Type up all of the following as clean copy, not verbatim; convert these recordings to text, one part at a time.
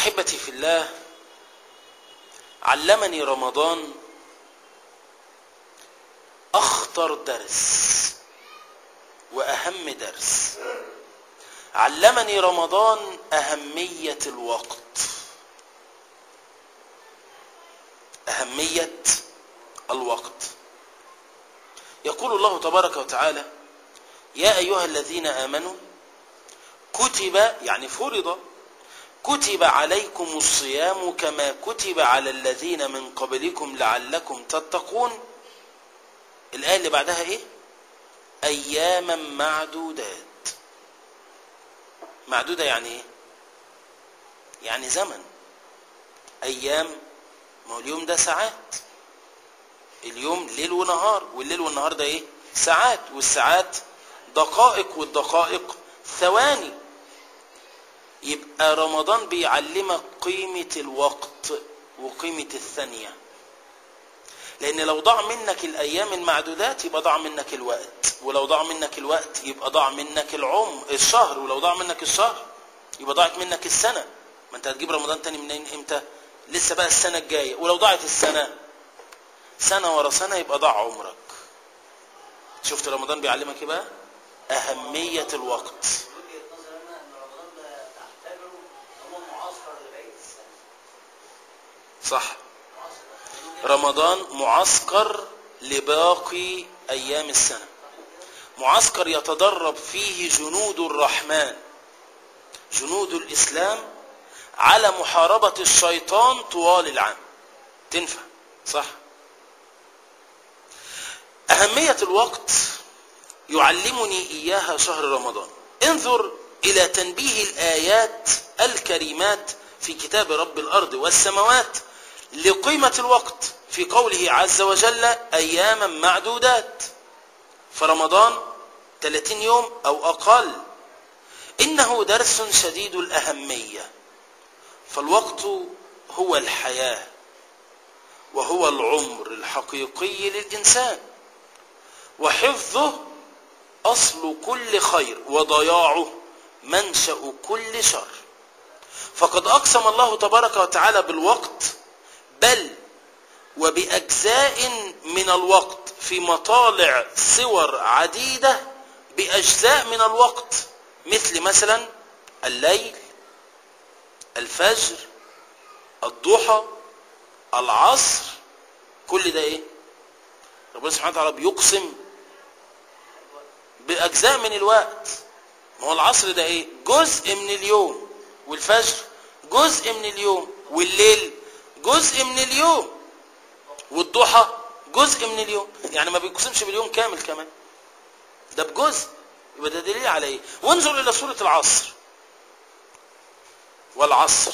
أحبتي في الله، علمني رمضان أخطر درس وأهم درس. علمني رمضان أهمية الوقت، أهمية الوقت. يقول الله تبارك وتعالى: يا أيها الذين آمنوا كتب، يعني فرض، كتب عليكم الصيام كما كتب على الذين من قبلكم لعلكم تتقون. الآية اللي بعدها إيه؟ أياما معدودات. معدودة يعني إيه؟ يعني زمن. أيام، ما هو اليوم ده ساعات، اليوم ليل ونهار، والليل والنهار ده إيه؟ ساعات، والساعات دقائق، والدقائق ثواني. يبقى رمضان بيعلمك قيمة الوقت وقيمة الثانية، لأن لو ضاع منك الأيام المعدودات يبقى ضاع منك الوقت، ولو ضاع منك الوقت يبقى ضاع منك الشهر، ولو ضاع منك الشهر يبقى ضاعت منك السنة. ما أنت هتجيب رمضان تاني منين؟ إمتى؟ لسه بقى السنة الجاية، ولو ضاعت السنة سنة ورا سنة يبقى ضاع عمرك. شفت رمضان بيعلمك إيه بقى؟ أهمية الوقت. صح، رمضان معسكر لباقي أيام السنة، معسكر يتدرب فيه جنود الرحمن، جنود الإسلام، على محاربة الشيطان طوال العام. تنفع؟ صح. أهمية الوقت يعلمني إياها شهر رمضان. انظر إلى تنبيه الآيات الكريمات في كتاب رب الأرض والسماوات لقيمة الوقت في قوله عز وجل: أياما معدودات. فرمضان 30 يوم أو أقل. إنه درس شديد الأهمية، فالوقت هو الحياة وهو العمر الحقيقي للإنسان، وحفظه أصل كل خير، وضياعه منشأ كل شر. فقد أقسم الله تبارك وتعالى بالوقت، بل وبأجزاء من الوقت في مطالع صور عديدة بأجزاء من الوقت، مثل مثلا الليل، الفجر، الضحى، العصر. كل ده ايه؟ ربنا سبحانه وتعالى بيقسم بأجزاء من الوقت. ما هو العصر ده ايه؟ جزء من اليوم، والفجر جزء من اليوم، والليل جزء من اليوم، والضحى جزء من اليوم. يعني ما بيقسمش باليوم كامل كمان، ده بجزء. يبقى ده دليل على ايه؟ وانظر الى سورة العصر: والعصر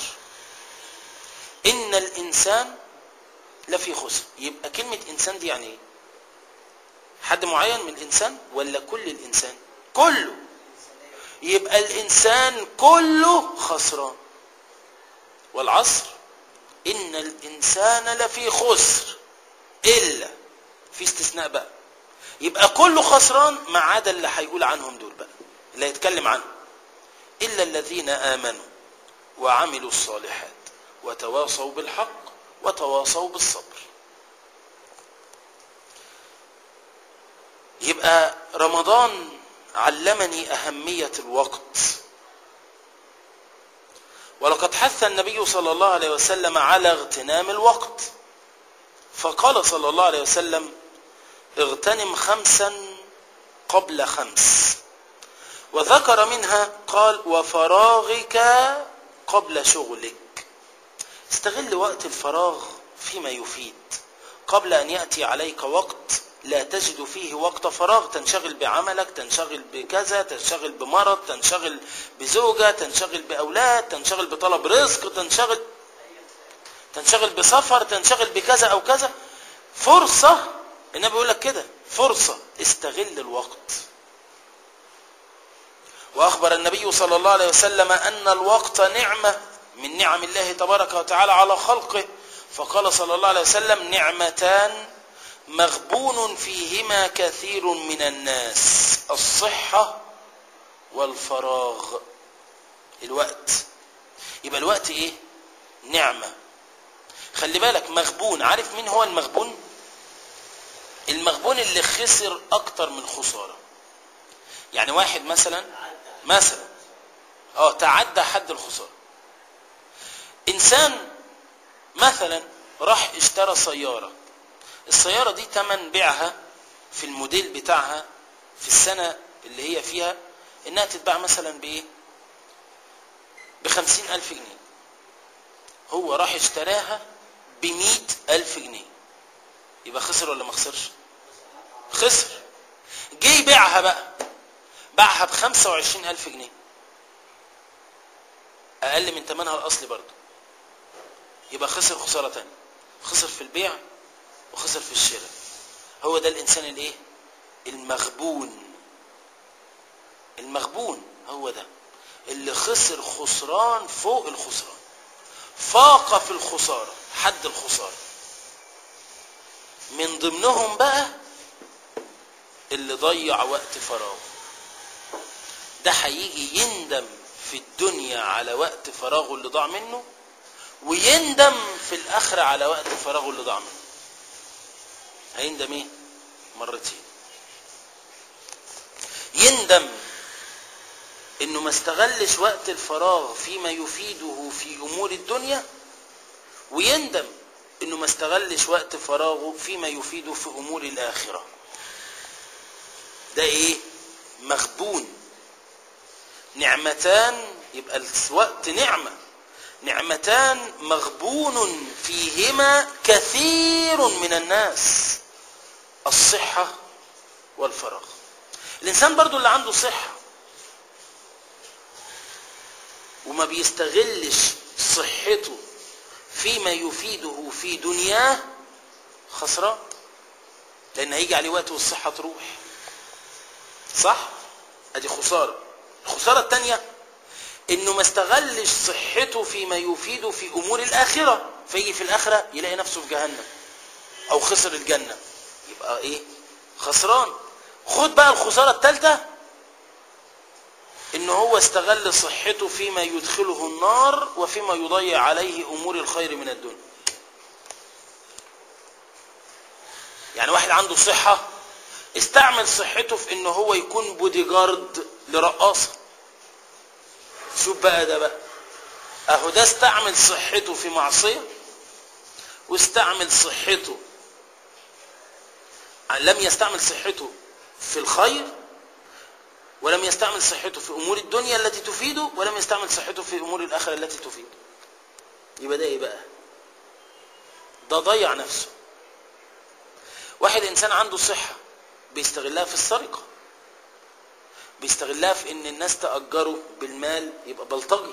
ان الانسان لفي خسر. يبقى كلمة انسان دي يعني ايه؟ حد معين من الانسان ولا كل الانسان؟ كله. يبقى الانسان كله خسران. والعصر ان الانسان لفي خسر، الا، في استثناء بقى، يبقى كله خسران ما عدا اللي هيقول عنهم دول بقى، اللي هيتكلم عنهم: الا الذين امنوا وعملوا الصالحات وتواصوا بالحق وتواصوا بالصبر. يبقى رمضان علمني أهمية الوقت، ولقد حث النبي صلى الله عليه وسلم على اغتنام الوقت، فقال صلى الله عليه وسلم: اغتنم 5 قبل 5. وذكر منها قال: وفراغك قبل شغلك. استغل وقت الفراغ فيما يفيد قبل أن يأتي عليك وقت لا تجد فيه وقت فراغ، تنشغل بعملك، تنشغل بكذا، تنشغل بمرض، تنشغل بزوجة، تنشغل بأولاد، تنشغل بطلب رزق، تنشغل بسفر، تنشغل بكذا أو كذا. فرصة، النبي يقول لك كده: فرصة، استغل الوقت. وأخبر النبي صلى الله عليه وسلم أن الوقت نعمة من نعم الله تبارك وتعالى على خلقه، فقال صلى الله عليه وسلم: نعمتان مغبون فيهما كثير من الناس، الصحة والفراغ. الوقت. يبقى الوقت ايه؟ نعمة. خلي بالك مغبون. عارف مين هو المغبون؟ المغبون اللي خسر اكتر من خسارة. يعني واحد مثلا تعدى حد الخسارة. انسان مثلا راح اشترى سيارة، السيارة دي تمن بيعها في الموديل بتاعها في السنة اللي هي فيها انها تتباع مثلا بايه؟ ب50,000 جنيه. هو راح اشتراها ب100,000 جنيه. يبقى خسر ولا ما خسرش؟ خسر. جه يبيعها بقى، باعها ب25,000 جنيه، اقل من ثمنها الاصلي برضه. يبقى خسر خسارة تانية، خسر في البيع وخسر في الشراء. هو ده الانسان الايه؟ المغبون. المغبون هو ده اللي خسر خسران فوق الخسران، فاق في الخسارة حد الخسارة. من ضمنهم بقى اللي ضيع وقت فراغه. ده هيجي يندم في الدنيا على وقت فراغه اللي ضاع منه، ويندم في الآخرة على وقت فراغه اللي ضاع منه. هيندم ايه؟ مرتين. يندم انه ما استغلش وقت الفراغ فيما يفيده في امور الدنيا، ويندم انه ما استغلش وقت فراغه فيما يفيده في امور الاخرة. ده ايه؟ مغبون. نعمتان، يبقى الوقت نعمة، نعمتان مغبون فيهما كثير من الناس: الصحة والفراغ. الانسان برضو اللي عنده صحة وما بيستغلش صحته فيما يفيده في دنياه خسران، لان هيجي عليه وقت والصحة تروح. صح؟ ادي خسارة. الخسارة التانية انه ما استغلش صحته فيما يفيده في امور الاخرة، فيجي في الاخرة يلاقي نفسه في جهنم او خسر الجنة، يبقى ايه؟ خسران. خد بقى الخسارة الثالثة، انه هو استغل صحته فيما يدخله النار وفيما يضيع عليه امور الخير من الدنيا. يعني واحد عنده صحة استعمل صحته في انه هو يكون بودي جارد لرقاصة. شوف بقى ده بقى، اهو ده استعمل صحته في معصية، واستعمل صحته، لم يستعمل صحته في الخير، ولم يستعمل صحته في امور الدنيا التي تفيده، ولم يستعمل صحته في امور الاخره التي تفيده. يبقى ده ايه بقى؟ ده ضيع نفسه. واحد انسان عنده صحه بيستغلها في السرقه، بيستغلها في ان الناس تأجره بالمال يبقى بلطجي.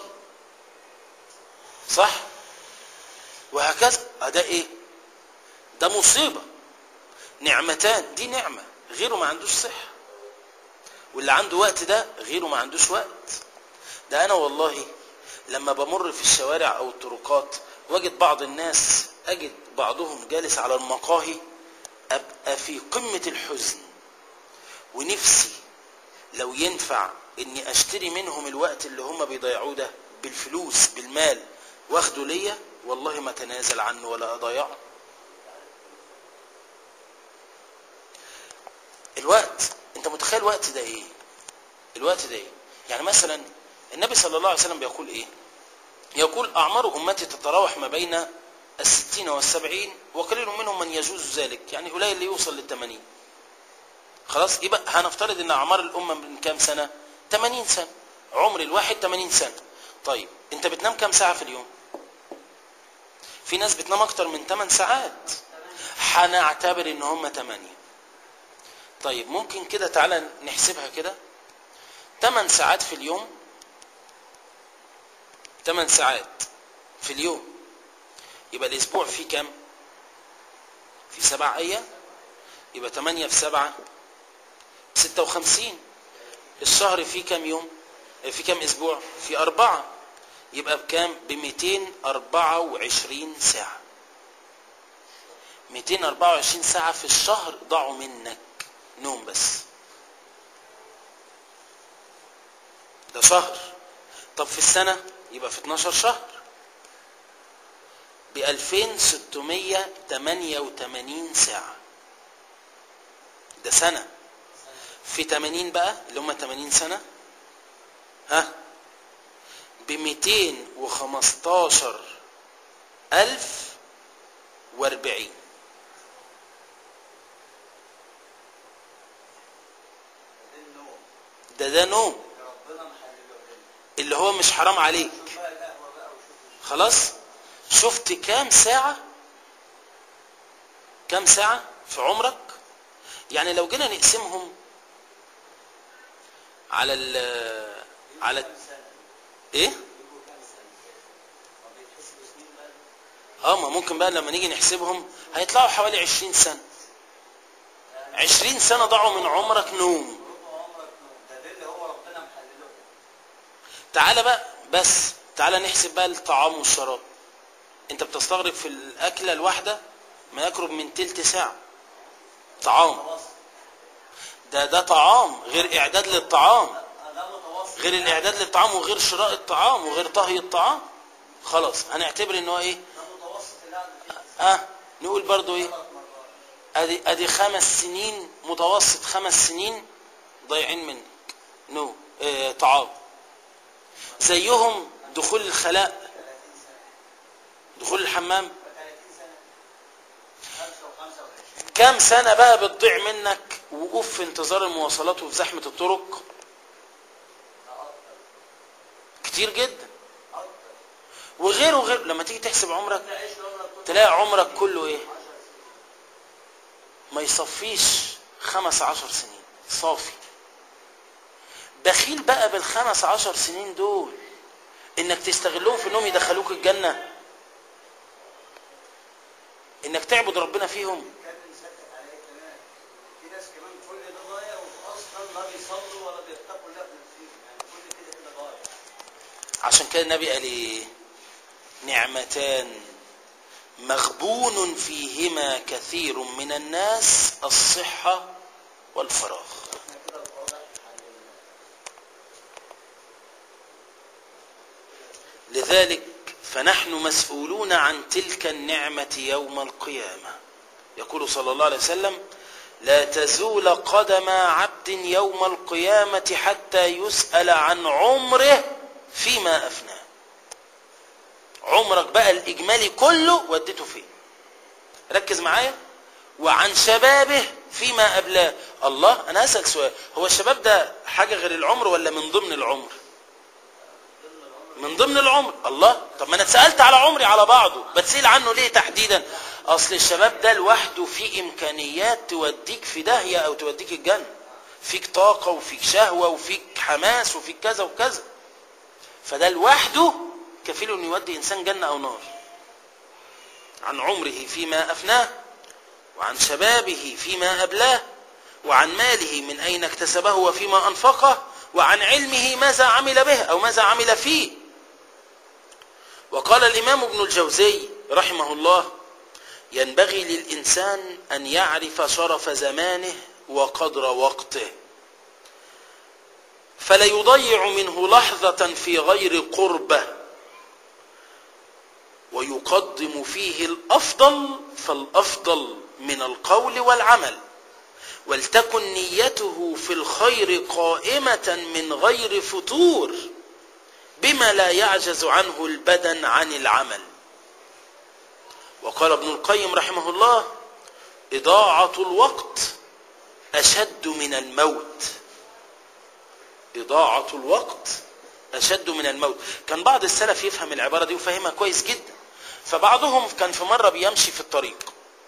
صح؟ وهكذا. ده ايه؟ ده مصيبه. نعمتان، دي نعمه، غيره ما عندوش صحه، واللي عنده وقت ده غيره ما عندوش وقت. ده انا والله لما بمر في الشوارع او الطرقات واجد بعض الناس، اجد بعضهم جالس على المقاهي، ابقى في قمة الحزن، ونفسي لو ينفع اني اشتري منهم الوقت اللي هم بيضيعوه ده بالفلوس بالمال واخده ليا، والله ما تنازل عنه ولا اضيعه. الوقت، انت متخيل الوقت ده ايه؟ الوقت ده ايه؟ يعني مثلا النبي صلى الله عليه وسلم بيقول ايه؟ يقول: اعمار امتي تتراوح ما بين 60 و70، وقليل منهم من يجوز ذلك. يعني قليل اللي يوصل لل80. خلاص، يبقى هنفترض ان اعمار الامه من كام سنه؟ 80 سنه. عمر الواحد 80 سنه. طيب انت بتنام كام ساعه في اليوم؟ في ناس بتنام اكتر من 8 ساعات. هنعتبر ان هم 8. طيب ممكن كده تعالى نحسبها كده. 8 ساعات في اليوم، 8 ساعات في اليوم، يبقى الاسبوع فيه كام؟ في 7 ايام. يبقى 8 في 7 56. الشهر فيه كام يوم؟ في كام اسبوع؟ في 4. يبقى بكام؟ ب224 ساعة. 224 ساعة في الشهر ضاعوا منك نوم بس. ده شهر. طب في السنة يبقى في 12 شهر. ب2688 ساعة. ده سنة. في 80 بقى اللي هم 80 سنة ب215,040. ده نوم اللي هو مش حرام عليك. خلاص شفت كام ساعة في عمرك؟ يعني لو جينا نقسمهم على ايه ما ممكن بقى لما نيجي نحسبهم هيطلعوا حوالي 20 سنة. 20 سنة ضاعوا من عمرك نوم. تعالى بقى تعالى نحسب بقى الطعام والشراب. انت بتستغرق في الاكلة الواحدة ما يقرب من تلت ساعة طعام. ده طعام غير اعداد للطعام، غير الاعداد للطعام وغير شراء الطعام وغير طهي الطعام. خلاص هنعتبر ان هو ايه نقول برضو ايه ادي 5 سنين متوسط، 5 سنين ضايعين منك طعام. زيهم دخول الخلاء، دخول الحمام. كام سنة بقى بتضيع منك وقوف في انتظار المواصلات وفي زحمة الطرق؟ كتير جدا. وغيره لما تيجي تحسب عمرك تلاقي عمرك كله ايه ما يصفيش 15 سنين صافي. بخيل بقى بال15 سنين دول انك تستغلهم في انهم يدخلوك الجنة، انك تعبد ربنا فيهم. عشان كده النبي قال ايه نعمتان مغبون فيهما كثير من الناس الصحة والفراغ. لذلك فنحن مسؤولون عن تلك النعمة يوم القيامة. يقول صلى الله عليه وسلم لا تزول قدم عبد يوم القيامة حتى يسأل عن عمره فيما أفناه. عمرك بقى الإجمالي كله وديته فين؟ ركز معايا. وعن شبابه فيما أبلاه. الله أنا أسأل سؤال، هو الشباب ده حاجة غير العمر ولا من ضمن العمر؟ من ضمن العمر. الله طب ما أنا اتسألت على عمري على بعضه، بتسأل عنه ليه تحديدا؟ أصل الشباب ده لوحده فيه إمكانيات توديك في داهية أو توديك الجنة. فيك طاقة وفيك شهوة وفيك حماس وفيك كذا وكذا، فده لوحده كفيل أن يودي إنسان جنة أو نار. عن عمره فيما أفناه، وعن شبابه فيما أبلاه، وعن ماله من أين اكتسبه وفيما أنفقه، وعن علمه ماذا عمل به أو ماذا عمل فيه. وقال الإمام ابن الجوزي رحمه الله ينبغي للإنسان أن يعرف شرف زمانه وقدر وقته، فلا يضيع منه لحظة في غير قربة، ويقدم فيه الأفضل فالأفضل من القول والعمل، ولتكن نيته في الخير قائمة من غير فتور بما لا يعجز عنه البدن عن العمل. وقال ابن القيم رحمه الله إضاعة الوقت أشد من الموت. إضاعة الوقت أشد من الموت. كان بعض السلف يفهم العبارة دي وفهمها كويس جدا. فبعضهم كان في مرة بيمشي في الطريق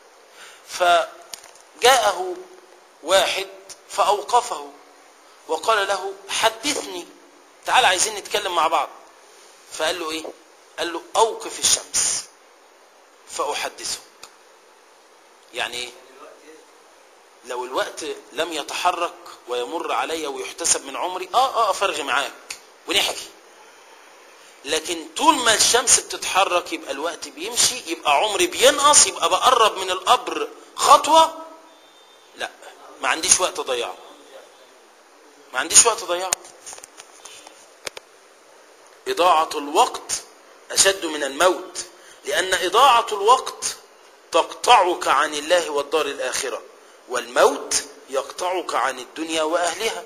فجاءه واحد فأوقفه وقال له حدثني، تعال عايزين نتكلم مع بعض. فقال له ايه؟ قال له أوقف الشمس فأحدثك. يعني ايه؟ لو الوقت لم يتحرك ويمر علي ويحتسب من عمري أفرغ معاك ونحكي، لكن طول ما الشمس بتتحرك يبقى الوقت بيمشي، يبقى عمري بينقص، يبقى بقرب من القبر خطوة. لا ما عنديش وقت ضيعه، ما عنديش وقت ضيعه. إضاعة الوقت أشد من الموت. لأن إضاعة الوقت تقطعك عن الله والدار الآخرة، والموت يقطعك عن الدنيا وأهلها.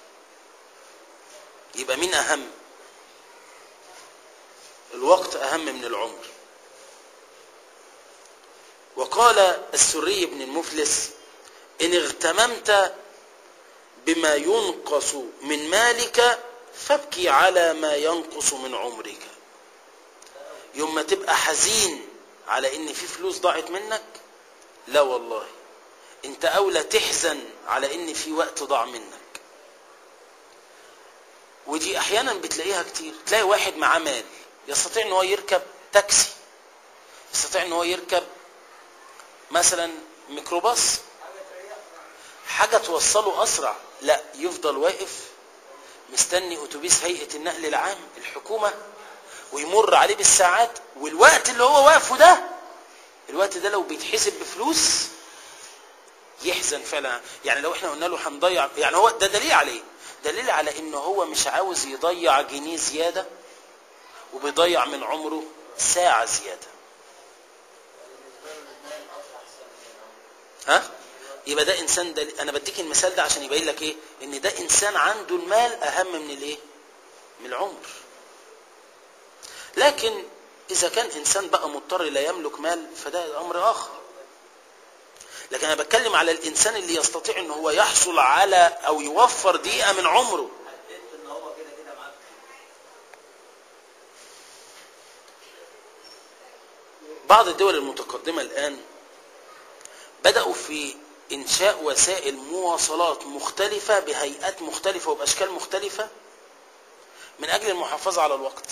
يبقى مين أهم؟ الوقت أهم من العمر. وقال السري بن المفلس: إن اغتممت بما ينقص من مالك فابكي على ما ينقص من عمرك. يوم ما تبقى حزين على ان في فلوس ضاعت منك، لا والله انت اولى تحزن على ان في وقت ضاع منك. ودي احيانا بتلاقيها كتير. تلاقي واحد معاه مال يستطيع ان هو يركب تاكسي، يستطيع ان هو يركب مثلا ميكروباص، حاجة توصله اسرع، لا يفضل واقف مستني اتوبيس هيئة النقل العام الحكومة ويمر عليه بالساعات. والوقت اللي هو واقفه ده، الوقت ده لو بيتحسب بفلوس يحزن فعلا. يعني لو احنا قلنا له هنضيع، يعني هو ده دليل عليه، دليل على انه هو مش عاوز يضيع جنيه زيادة وبيضيع من عمره ساعة زيادة. ها؟ يبقى ده انسان، ده انا بديك المثال ده عشان يبين لك ايه، ان ده انسان عنده المال اهم من الايه، من العمر. لكن اذا كان انسان بقى مضطر لا يملك مال فده امر اخر. لكن انا بتكلم على الانسان اللي يستطيع ان هو يحصل على او يوفر دقيقة من عمره. بعض الدول المتقدمة الان بدأوا في انشاء وسائل مواصلات مختلفة بهيئات مختلفة وباشكال مختلفة من اجل المحافظة على الوقت.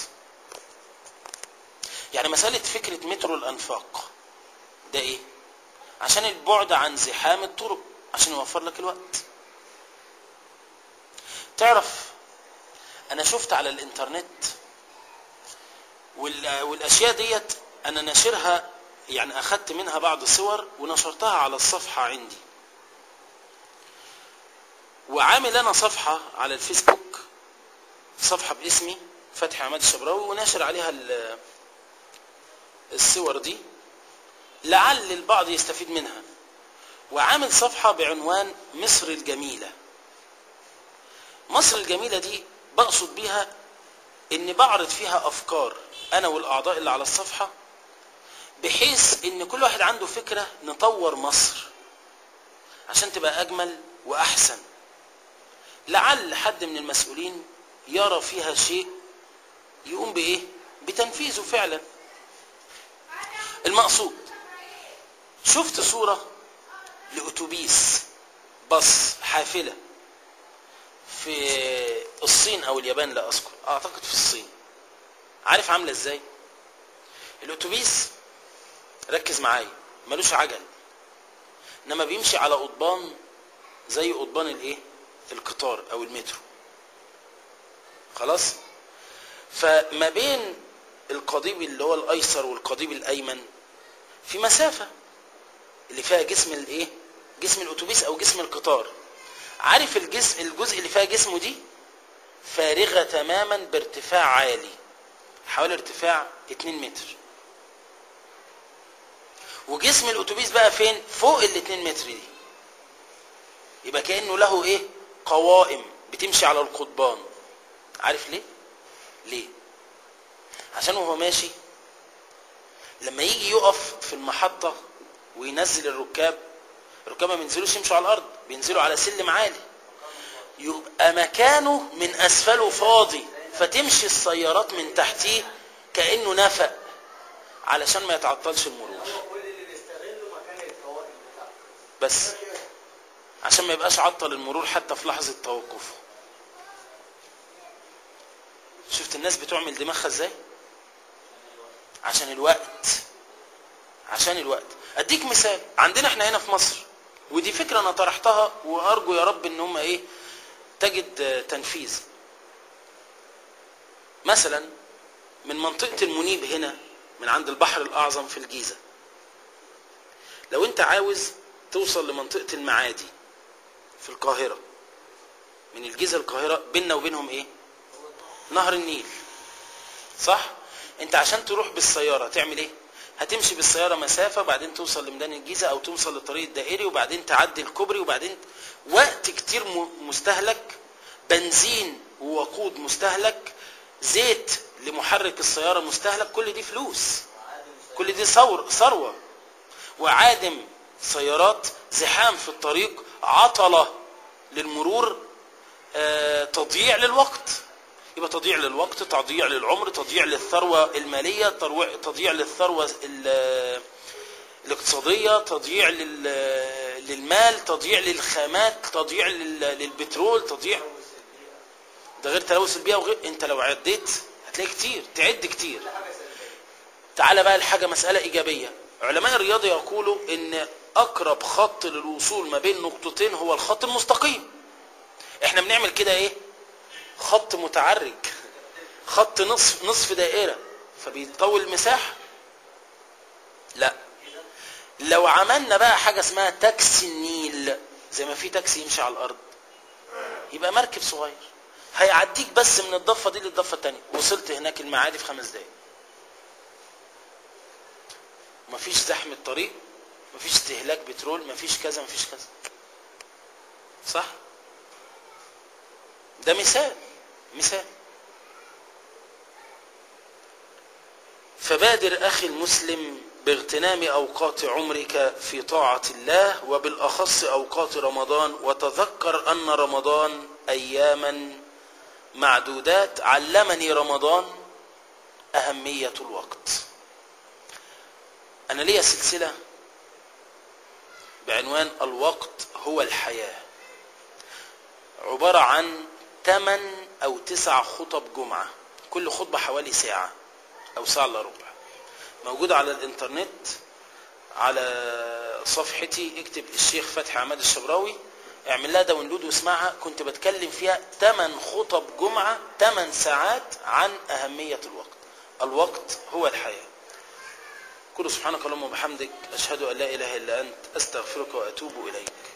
يعني مسألة فكرة مترو الانفاق ده ايه؟ عشان البعد عن زحام الطرق، عشان يوفر لك الوقت. تعرف انا شفت على الانترنت والاشياء ديت انا ناشرها، يعني اخدت منها بعض الصور ونشرتها على الصفحة عندي. وعامل انا صفحة على الفيسبوك، صفحة باسمي فتحي عماد الشبراوي، وناشر عليها الصور دي لعل البعض يستفيد منها. وعامل صفحة بعنوان مصر الجميلة. مصر الجميلة دي بقصد بيها ان بعرض فيها افكار انا والاعضاء اللي على الصفحة، بحيث ان كل واحد عنده فكرة نطور مصر عشان تبقى اجمل واحسن. لعل حد من المسؤولين يرى فيها شيء يقوم بايه، بتنفيذه فعلا. المقصود شفت صورة لأتوبيس باص حافلة في الصين او اليابان، لا اذكر، اعتقد في الصين. عارف عاملة ازاي؟ الأتوبيس ركز معايا ملوش عجل، انما بيمشي على قضبان زي قضبان الايه، القطار او المترو. خلاص؟ فما بين القضيب اللي هو الايسر والقضيب الايمن في مسافة اللي فيها جسم الايه، جسم الاتوبيس او جسم القطار. عارف الجزء اللي فيها جسمه دي فارغة تماما بارتفاع عالي، حوالي ارتفاع 2 متر. وجسم الاتوبيس بقى فين؟ فوق ال2 متر دي. يبقى كأنه له ايه، قوائم بتمشي على القضبان. عارف ليه؟ ليه؟ عشان وهو ماشي لما يجي يقف في المحطة وينزل الركاب ما بينزلوش يمشوا على الارض، بينزلوا على سلم عالي، يبقى مكانه من اسفله فاضي، فتمشي السيارات من تحتيه كأنه نفق علشان ما يتعطلش المرور. بس عشان ما يبقاش عطل المرور حتى في لحظة توقفه. شفت الناس بتعمل دماغها ازاي؟ عشان الوقت. عشان الوقت. اديك مثال عندنا احنا هنا في مصر، ودي فكرة انا طرحتها وارجو يا رب ان هم ايه تجد تنفيذ. مثلا من منطقة المنيب هنا، من عند البحر الاعظم في الجيزة، لو انت عاوز توصل لمنطقة المعادي في القاهرة، من الجيزة القاهرة بيننا وبينهم ايه، نهر النيل، صح؟ انت عشان تروح بالسيارة تعمل ايه؟ هتمشي بالسيارة مسافة وبعدين توصل لميدان الجيزة او توصل للطريق الدائري وبعدين تعدي الكوبري وبعدين وقت كتير مستهلك، بنزين ووقود مستهلك، زيت لمحرك السيارة مستهلك، كل دي فلوس، كل دي ثروة. وعادم سيارات، زحام في الطريق، عطلة للمرور، تضييع للوقت. يبقى تضييع للوقت، تضييع للعمر، تضييع للثروة المالية، تضييع للثروة الاقتصادية، تضييع للمال، تضييع للخامات، تضييع للبترول، تضييع. ده غير تلوث البيئة وغير. انت لو عديت هتلاقي كتير، تعد كتير. تعال بقى الحاجة مسألة إيجابية. علماء الرياضة يقولوا ان اقرب خط للوصول ما بين نقطتين هو الخط المستقيم. احنا بنعمل كده ايه؟ خط متعرج، خط نصف دائرة، فبيطول المساحة. لا، لو عملنا بقى حاجة اسمها تاكسي النيل، زي ما في تاكسي يمشي على الارض، يبقى مركب صغير هيعديك بس من الضفة دي للضفة التانية، وصلت هناك المعادي في 5 دقايق. مفيش زحمة طريق، مفيش استهلاك بترول، مفيش كذا مفيش كذا. صح؟ ده مثال. فبادر أخي المسلم باغتنام أوقات عمرك في طاعة الله، وبالأخص أوقات رمضان، وتذكر أن رمضان أياما معدودات. علمني رمضان أهمية الوقت. أنا ليا سلسلة بعنوان الوقت هو الحياة، عبارة عن 8 أو 9 خطب جمعة، كل خطبة حوالي ساعة أو ساعة إلا ربع، موجودة على الإنترنت على صفحتي. اكتب الشيخ فتحي عماد الشبراوي، اعمل لها داونلود واسمعها. كنت بتكلم فيها 8 خطب جمعة، 8 ساعات عن أهمية الوقت. الوقت هو الحياة. كل سبحانك اللهم وبحمدك، أشهد أن لا إله إلا أنت، أستغفرك وأتوب إليك.